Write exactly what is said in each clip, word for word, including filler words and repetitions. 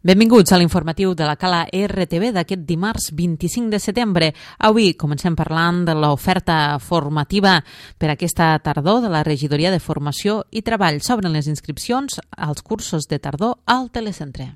Benvinguts a l'informatiu de la Cala R T V d'aquest dimarts vint-i-cinc de setembre. Avui comencem parlant de l'oferta formativa per aquesta tardor de la Regidoria de Formació i Treball. S'obren les inscripcions als cursos de tardor al telecentre.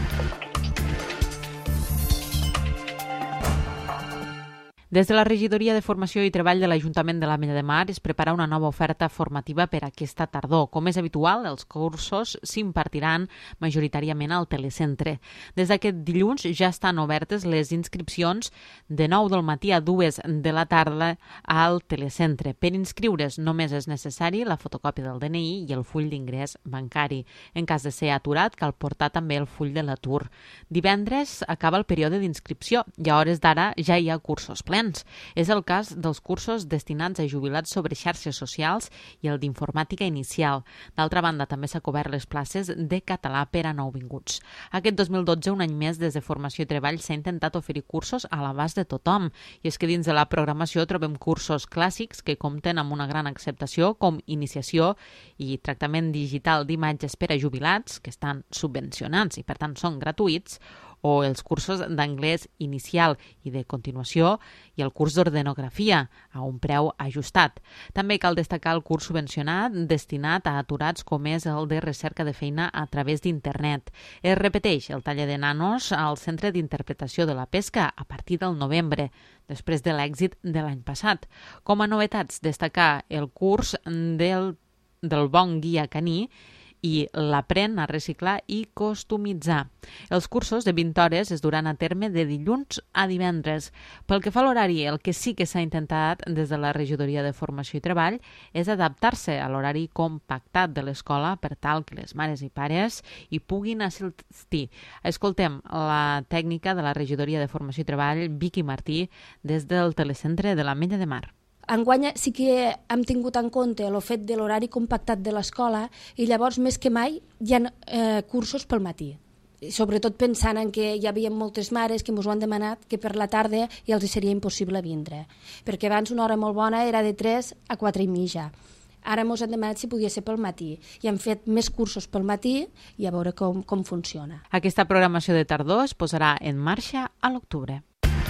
Des de la Regidoria de Formació i Treball de l'Ajuntament de l'Ametlla de Mar es prepara una nova oferta formativa per aquesta tardor. Com és habitual, els cursos s'impartiran majoritàriament al telecentre. Des d'aquest dilluns ja estan obertes les inscripcions de nou del matí a dues de la tarda al telecentre. Per inscriure's només és necessari la fotocòpia del D N I i el full d'ingrés bancari. En cas de ser aturat, cal portar també el full de l'atur. Divendres acaba el període d'inscripció i a hores d'ara ja hi ha cursos plens. És el cas dels cursos destinats a jubilats sobre xarxes socials i el d'informàtica inicial. D'altra banda, també s'ha cobert les places de català per a nouvinguts. Aquest dos mil dotze, un any més, des de Formació i Treball s'ha intentat oferir cursos a l'abast de tothom. I és que dins de la programació trobem cursos clàssics que compten amb una gran acceptació, com iniciació i tractament digital d'imatges per a jubilats, que estan subvencionats i per tant són gratuïts, o els cursos d'anglès inicial i de continuació i el curs d'ordenografia a un preu ajustat. També cal destacar el curs subvencionat destinat a aturats com és el de recerca de feina a través d'internet. Es repeteix el taller de nanos al Centre d'Interpretació de la Pesca a partir del novembre, després de l'èxit de l'any passat. Com a novetats, destacar el curs del, del bon guia caní i l'aprèn a reciclar i customitzar. Els cursos de vint hores es duran a terme de dilluns a divendres. Pel que fa a l'horari, el que sí que s'ha intentat des de la Regidoria de Formació i Treball és adaptar-se a l'horari compactat de l'escola per tal que les mares i pares hi puguin assistir. Escoltem la tècnica de la Regidoria de Formació i Treball, Vicky Martí, des del telecentre de l'Ametlla de Mar. Enguany sí que hem tingut en compte el fet de l'horari compactat de l'escola i llavors més que mai hi ha eh, cursos pel matí. Sobretot pensant en que hi havia moltes mares que ens ho han demanat que per la tarda ja els seria impossible vindre. Perquè abans una hora molt bona era de tres a quatre i mitja. Ara ens han demanat si podia ser pel matí i hem fet més cursos pel matí i a veure com, com funciona. Aquesta programació de tardor es posarà en marxa a l'octubre.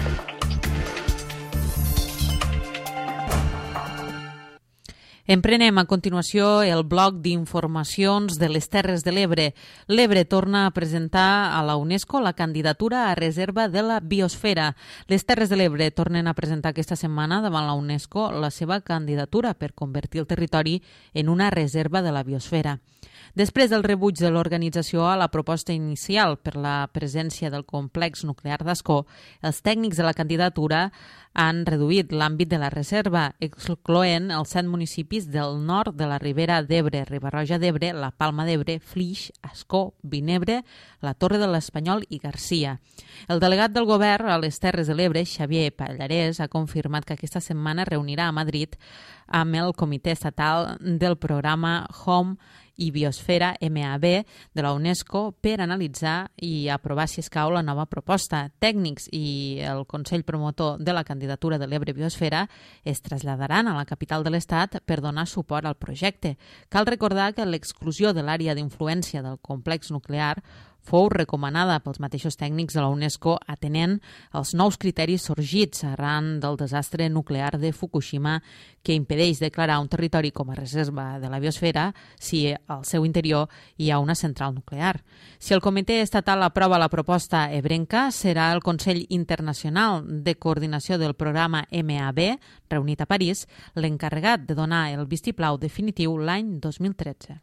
Emprenem a continuació el bloc d'informacions de les Terres de l'Ebre. L'Ebre torna a presentar a la UNESCO la candidatura a reserva de la biosfera. Les Terres de l'Ebre tornen a presentar aquesta setmana davant la UNESCO la seva candidatura per convertir el territori en una reserva de la biosfera. Després del rebuig de l'organització a la proposta inicial per la presència del complex nuclear d'Ascó, els tècnics de la candidatura han reduït l'àmbit de la reserva, excloent els set municipis del nord de la Ribera d'Ebre, Riba-roja d'Ebre, la Palma d'Ebre, Flix, Ascó, Vinebre, la Torre de l'Espanyol i Garcia. El delegat del govern a les Terres de l'Ebre, Xavier Pallarès, ha confirmat que aquesta setmana reunirà a Madrid amb el Comitè Estatal del Programa Home i Biosfera M A B de la UNESCO per analitzar i aprovar, si escau, la nova proposta. Tècnics i el Consell Promotor de la candidatura de l'Ebre Biosfera es traslladaran a la capital de l'Estat per donar suport al projecte. Cal recordar que l'exclusió de l'àrea d'influència del complex nuclear fou recomanada pels mateixos tècnics de la UNESCO atenent els nous criteris sorgits arran del desastre nuclear de Fukushima que impedeix declarar un territori com a reserva de la biosfera si al seu interior hi ha una central nuclear. Si el Comitè Estatal aprova la proposta ebrenca, serà el Consell Internacional de Coordinació del Programa M A B, reunit a París, l'encarregat de donar el vistiplau definitiu l'any dos mil tretze.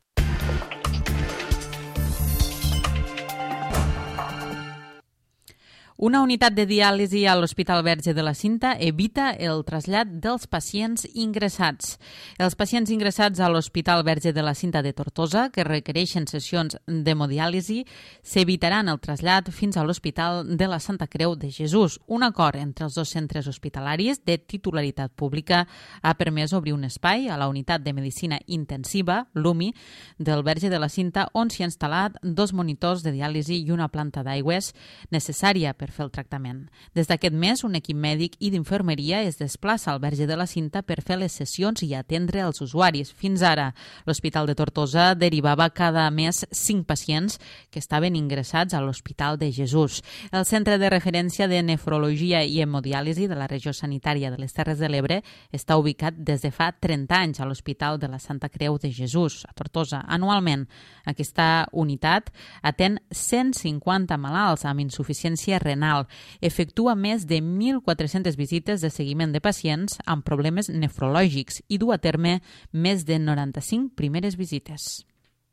Una unitat de diàlisi a l'Hospital Verge de la Cinta evita el trasllat dels pacients ingressats. Els pacients ingressats a l'Hospital Verge de la Cinta de Tortosa, que requereixen sessions d'hemodiàlisi, s'evitaran el trasllat fins a l'Hospital de la Santa Creu de Jesús. Un acord entre els dos centres hospitalaris de titularitat pública ha permès obrir un espai a la unitat de medicina intensiva, l'U M I, del Verge de la Cinta, on s'hi ha instal·lat dos monitors de diàlisi i una planta d'aigües necessària per per fer el tractament. Des d'aquest mes, un equip mèdic i d'infermeria es desplaça al Verge de la Cinta per fer les sessions i atendre els usuaris. Fins ara, l'Hospital de Tortosa derivava cada mes cinc pacients que estaven ingressats a l'Hospital de Jesús. El Centre de Referència de Nefrologia i Hemodiàlisi de la Regió Sanitària de les Terres de l'Ebre està ubicat des de fa trenta anys a l'Hospital de la Santa Creu de Jesús, a Tortosa. Anualment, aquesta unitat atén cent cinquanta malalts amb insuficiència renal, efectua més de mil quatre-centes visites de seguiment de pacients amb problemes nefrològics i du a terme més de noranta-cinc primeres visites.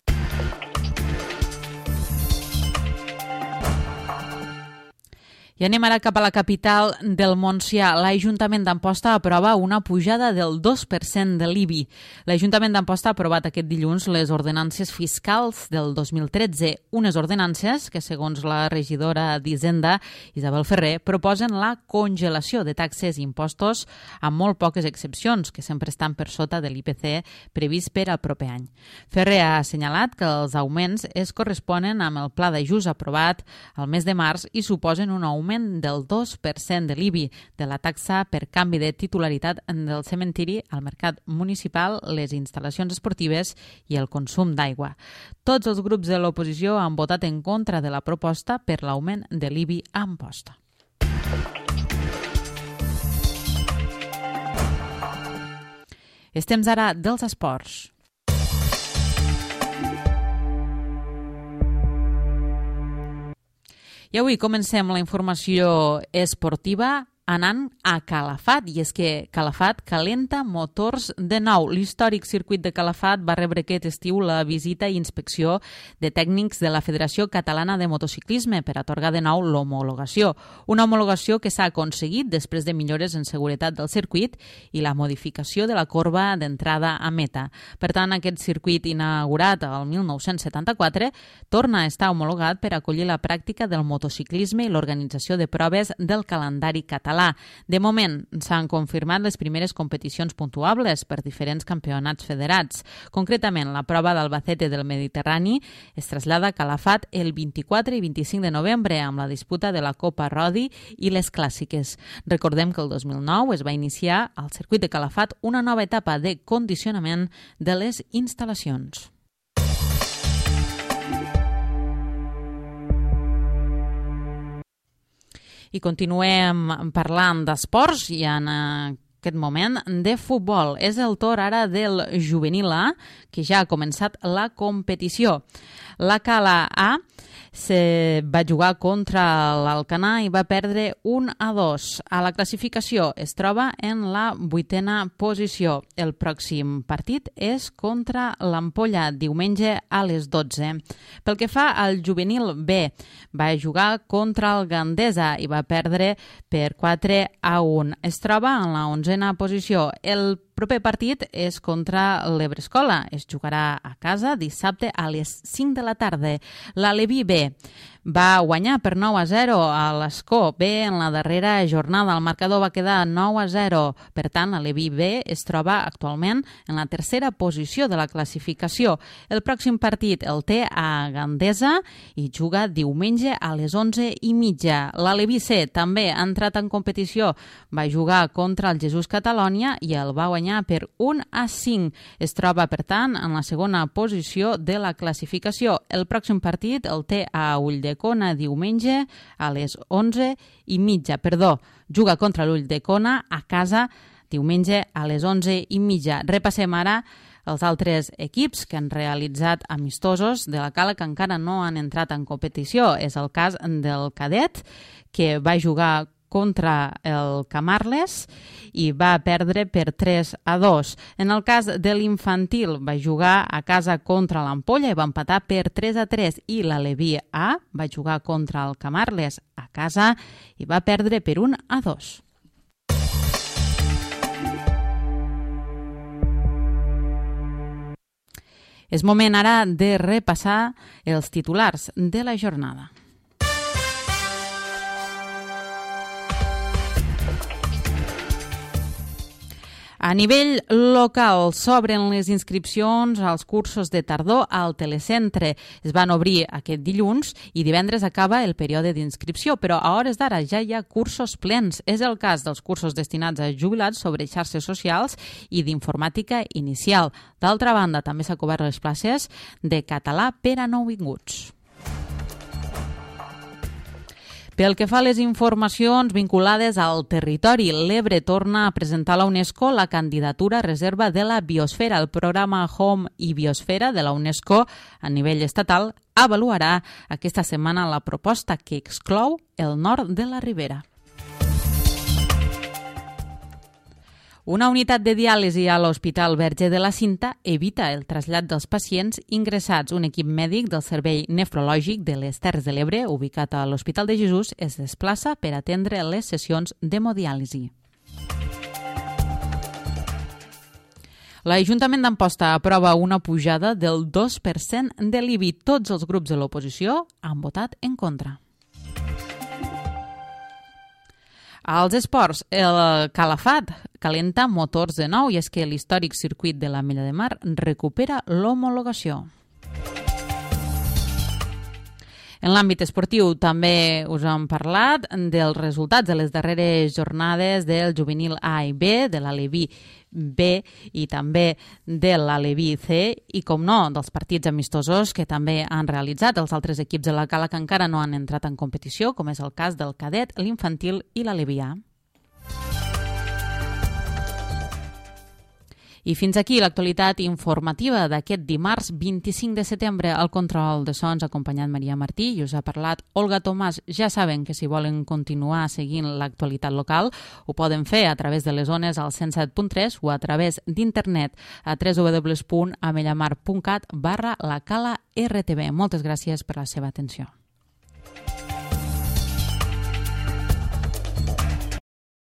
I anem ara cap a la capital del Montsià. L'Ajuntament d'Amposta aprova una pujada del dos per cent de l'I B I. L'Ajuntament d'Amposta ha aprovat aquest dilluns les ordenances fiscals del dos mil tretze, unes ordenances que, segons la regidora d'Hisenda, Isabel Ferrer, proposen la congelació de taxes i impostos amb molt poques excepcions, que sempre estan per sota de l'I P C previst per al proper any. Ferrer ha assenyalat que els augments es corresponen amb el pla d'ajust aprovat al mes de març i suposen un augment del dos per cent de l'I B I, de la taxa per canvi de titularitat del cementiri al mercat municipal, les instal·lacions esportives i el consum d'aigua. Tots els grups de l'oposició han votat en contra de la proposta per l'augment de l'I B I a Amposta. És temps ara dels esports. I avui comencem la informació esportiva anant a Calafat, i és que Calafat calenta motors de nou. L'històric circuit de Calafat va rebre aquest estiu la visita i inspecció de tècnics de la Federació Catalana de Motociclisme per atorgar de nou l'homologació. Una homologació que s'ha aconseguit després de millores en seguretat del circuit i la modificació de la corba d'entrada a meta. Per tant, aquest circuit inaugurat el mil nou-cents setanta-quatre torna a estar homologat per acollir la pràctica del motociclisme i l'organització de proves del calendari català. De moment, s'han confirmat les primeres competicions puntuables per diferents campionats federats. Concretament, la prova d'Albacete del Mediterrani es trasllada a Calafat el vint-i-quatre i vint-i-cinc de novembre amb la disputa de la Copa Rodi i les clàssiques. Recordem que el dos mil nou es va iniciar al circuit de Calafat una nova etapa de condicionament de les instal·lacions. I continuem parlant d'esports i en aquest moment de futbol. És el torn ara del juvenil A, que ja ha començat la competició. La Cala A se va jugar contra l'Alcanar i va perdre un a dos. A la classificació es troba en la vuitena posició. El pròxim partit és contra l'Ampolla, diumenge a les dotze. Pel que fa al juvenil B, va jugar contra el Gandesa i va perdre per quatre a un. Es troba en la onzena posició. El proper partit és contra l'Ebrescola. Es jugarà a casa dissabte a les cinc de la tarda. L'Aleví B va guanyar per nou a zero a l'Escó B en la darrera jornada. El marcador va quedar nou a zero. Per tant, l'Aleví B es troba actualment en la tercera posició de la classificació. El pròxim partit el té a Gandesa i juga diumenge a les onze i mitja. L'Aleví C també ha entrat en competició. Va jugar contra el Jesús Catalònia i el va guanyar per un a cinc. Es troba, per tant, en la segona posició de la classificació. El pròxim partit el té a Ulldecona diumenge a les onze i mitja. Perdó, juga contra l'Ulldecona a casa diumenge a les onze i mitja. Repassem ara els altres equips que han realitzat amistosos de la Cala que encara no han entrat en competició. És el cas del cadet, que va jugar contra el Camarles i va perdre per tres a dos. En el cas de l'infantil va jugar a casa contra l'Ampolla i va empatar per tres a tres, i l'Aleví A va jugar contra el Camarles a casa i va perdre per un a dos. És moment ara de repassar els titulars de la jornada. A nivell local s'obren les inscripcions als cursos de tardor al telecentre. Es van obrir aquest dilluns i divendres acaba el període d'inscripció, però a hores d'ara ja hi ha cursos plens. És el cas dels cursos destinats a jubilats sobre xarxes socials i d'informàtica inicial. D'altra banda, també s'ha cobert les places de català per a nouvinguts. Pel que fa a les informacions vinculades al territori, l'Ebre torna a presentar a la UNESCO la candidatura a reserva de la biosfera. El programa Home i Biosfera de la UNESCO a nivell estatal avaluarà aquesta setmana la proposta que exclou el nord de la Ribera. Una unitat de diàlisi a l'Hospital Verge de la Cinta evita el trasllat dels pacients ingressats. Un equip mèdic del Servei Nefrològic de les Terres de l'Ebre, ubicat a l'Hospital de Jesús, es desplaça per atendre les sessions d'hemodiàlisi. L'Ajuntament d'Amposta aprova una pujada del dos per cent de l'I B I. Tots els grups de l'oposició han votat en contra. Als esports, el Calafat calenta motors de nou i és que l'històric circuit de l'Ametlla de Mar recupera l'homologació. En l'àmbit esportiu també us hem parlat dels resultats de les darreres jornades del juvenil A i B, de l'Aleví B i també de l'Aleví C i, com no, dels partits amistosos que també han realitzat els altres equips de la Cala que encara no han entrat en competició, com és el cas del cadet, l'infantil i l'Aleví A. I fins aquí l'actualitat informativa d'aquest dimarts vint-i-cinc de setembre. Al control de sons ha acompanyat Maria Martí i us ha parlat Olga Tomàs. Ja saben que si volen continuar seguint l'actualitat local ho poden fer a través de les ones al cent set punt tres o a través d'internet a w w w punt amellamar punt cat barra la cala R T V. Moltes gràcies per la seva atenció.